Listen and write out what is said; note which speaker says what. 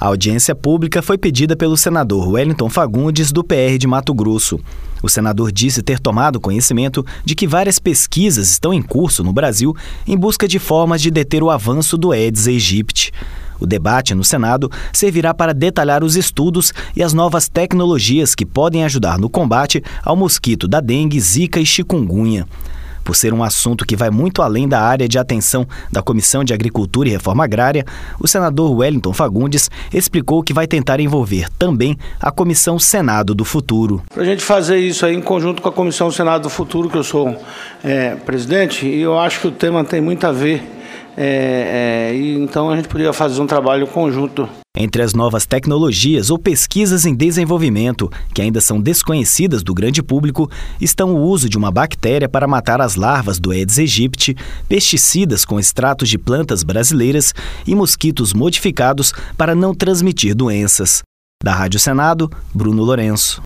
Speaker 1: A audiência pública foi pedida pelo senador Wellington Fagundes, do PR de Mato Grosso. O senador disse ter tomado conhecimento de que várias pesquisas estão em curso no Brasil em busca de formas de deter o avanço do Aedes aegypti. O debate no Senado servirá para detalhar os estudos e as novas tecnologias que podem ajudar no combate ao mosquito da dengue, zika e chikungunya. Por ser um assunto que vai muito além da área de atenção da Comissão de Agricultura e Reforma Agrária, o senador Wellington Fagundes explicou que vai tentar envolver também a Comissão Senado do Futuro.
Speaker 2: Para a gente fazer isso aí em conjunto com a Comissão Senado do Futuro, que eu sou presidente, e eu acho que o tema tem muito a ver, e então a gente poderia fazer um trabalho conjunto.
Speaker 1: Entre as novas tecnologias ou pesquisas em desenvolvimento, que ainda são desconhecidas do grande público, estão o uso de uma bactéria para matar as larvas do Aedes aegypti, pesticidas com extratos de plantas brasileiras e mosquitos modificados para não transmitir doenças. Da Rádio Senado, Bruno Lourenço.